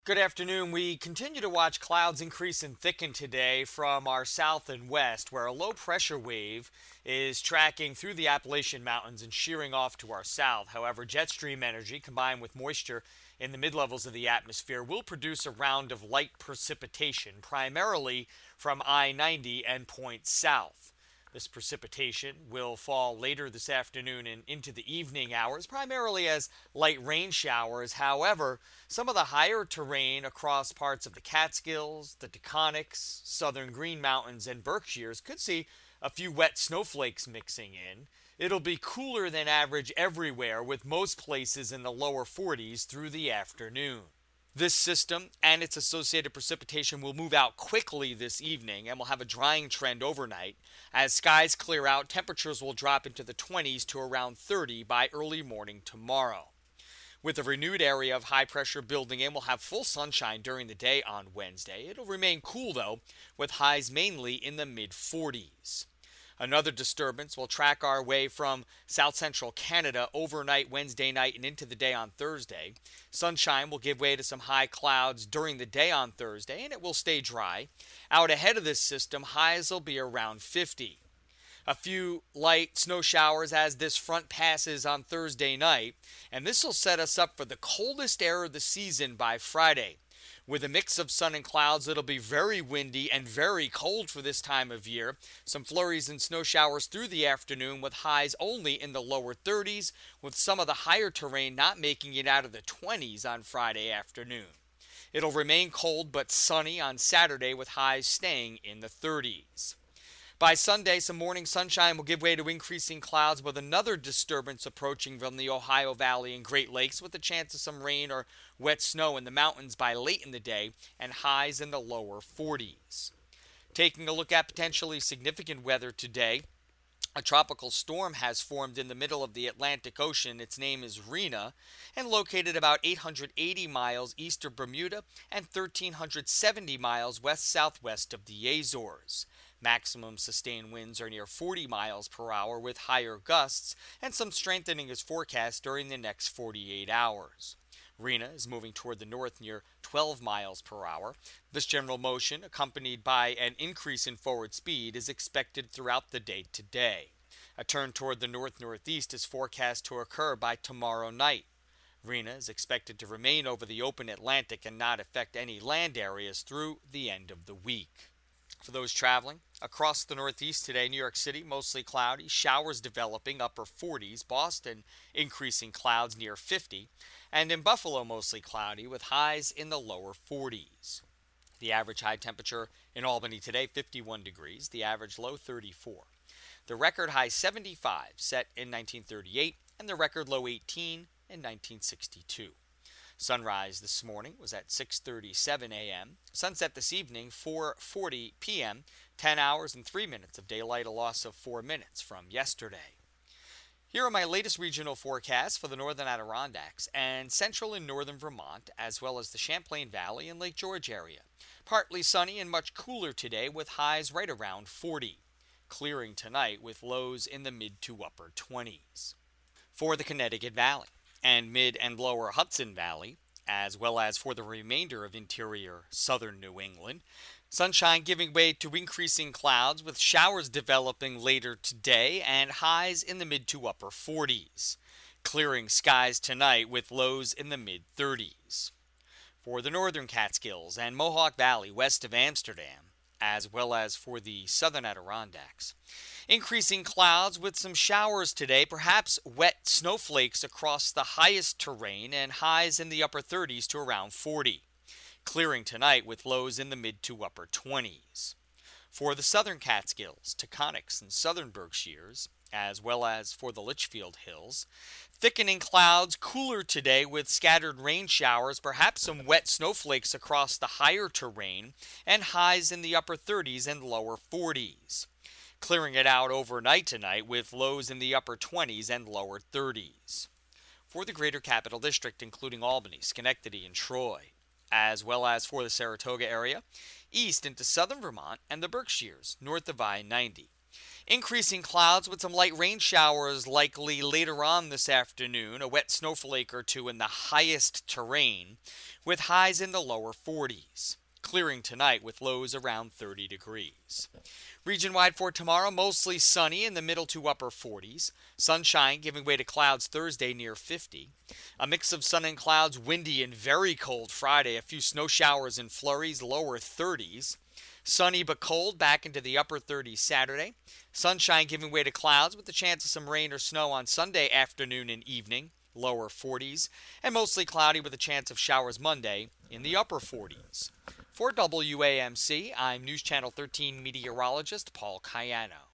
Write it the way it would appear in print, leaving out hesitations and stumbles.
Good afternoon. We continue to watch clouds increase and thicken today from our south and west, where a low pressure wave is tracking through the Appalachian Mountains and shearing off to our south. However, jet stream energy combined with moisture in the mid levels of the atmosphere will produce a round of light precipitation, primarily from I 90 and points south. This precipitation will fall later this afternoon and into the evening hours, primarily as light rain showers. However, some of the higher terrain across parts of the Catskills, the Taconics, southern Green Mountains, and Berkshires could see a few wet snowflakes mixing in. It'll be cooler than average everywhere, with most places in the lower 40s through the afternoon. This system and its associated precipitation will move out quickly this evening and will have a drying trend overnight. As skies clear out, temperatures will drop into the 20s to around 30 by early morning tomorrow. With a renewed area of high pressure building in, we'll have full sunshine during the day on Wednesday. It'll remain cool though, with highs mainly in the mid 40s. Another disturbance will track our way from south central Canada overnight Wednesday night and into the day on Thursday. Sunshine will give way to some high clouds during the day on Thursday, and it will stay dry. Out ahead of this system, highs will be around 50. A few light snow showers as this front passes on Thursday night, and this will set us up for the coldest air of the season by Friday. With a mix of sun and clouds, it'll be very windy and very cold for this time of year. Some flurries and snow showers through the afternoon with highs only in the lower 30s, with some of the higher terrain not making it out of the 20s on Friday afternoon. It'll remain cold but sunny on Saturday with highs staying in the 30s. By Sunday, some morning sunshine will give way to increasing clouds with another disturbance approaching from the Ohio Valley and Great Lakes with a chance of some rain or wet snow in the mountains by late in the day and highs in the lower 40s. Taking a look at potentially significant weather today, a tropical storm has formed in the middle of the Atlantic Ocean. Its name is Rena and located about 880 miles east of Bermuda and 1,370 miles west-southwest of the Azores. Maximum sustained winds are near 40 miles per hour with higher gusts, and some strengthening is forecast during the next 48 hours. Rena is moving toward the north near 12 miles per hour. This general motion, accompanied by an increase in forward speed, is expected throughout the day today. A turn toward the north-northeast is forecast to occur by tomorrow night. Rena is expected to remain over the open Atlantic and not affect any land areas through the end of the week. For those traveling across the Northeast today, New York City mostly cloudy, showers developing upper 40s, Boston increasing clouds near 50, and in Buffalo mostly cloudy with highs in the lower 40s. The average high temperature in Albany today 51 degrees, the average low 34. The record high 75 set in 1938 and the record low 18 in 1962. Sunrise this morning was at 6:37 a.m. Sunset this evening 4:40 p.m. 10 hours and 3 minutes of daylight, a loss of 4 minutes from yesterday. Here are my latest regional forecasts for the northern Adirondacks and central and northern Vermont, as well as the Champlain Valley and Lake George area. Partly sunny and much cooler today with highs right around 40. Clearing tonight with lows in the mid to upper 20s. For the Connecticut Valley and mid and lower Hudson Valley, as well as for the remainder of interior southern New England, sunshine giving way to increasing clouds with showers developing later today and highs in the mid to upper 40s. Clearing skies tonight with lows in the mid 30s. For the northern Catskills and Mohawk Valley west of Amsterdam, as well as for the southern Adirondacks, increasing clouds with some showers today, perhaps wet snowflakes across the highest terrain and highs in the upper 30s to around 40. Clearing tonight with lows in the mid to upper 20s. For the southern Catskills, Taconics, and southern Berkshires, as well as for the Litchfield Hills, thickening clouds, cooler today with scattered rain showers, perhaps some wet snowflakes across the higher terrain, and highs in the upper 30s and lower 40s. Clearing it out overnight tonight with lows in the upper 20s and lower 30s. For the greater capital district, including Albany, Schenectady, and Troy, as well as for the Saratoga area, east into southern Vermont and the Berkshires, north of I-90. Increasing clouds with some light rain showers likely later on this afternoon, a wet snowflake or two in the highest terrain, with highs in the lower 40s. Clearing tonight with lows around 30 degrees. Region-wide for tomorrow, mostly sunny in the middle to upper 40s. Sunshine giving way to clouds Thursday near 50. A mix of sun and clouds, windy and very cold Friday. A few snow showers and flurries, lower 30s. Sunny but cold, back into the upper 30s Saturday. Sunshine giving way to clouds with the chance of some rain or snow on Sunday afternoon and evening, lower 40s. And mostly cloudy with a chance of showers Monday in the upper 40s. For WAMC, I'm News Channel 13 meteorologist Paul Cayano.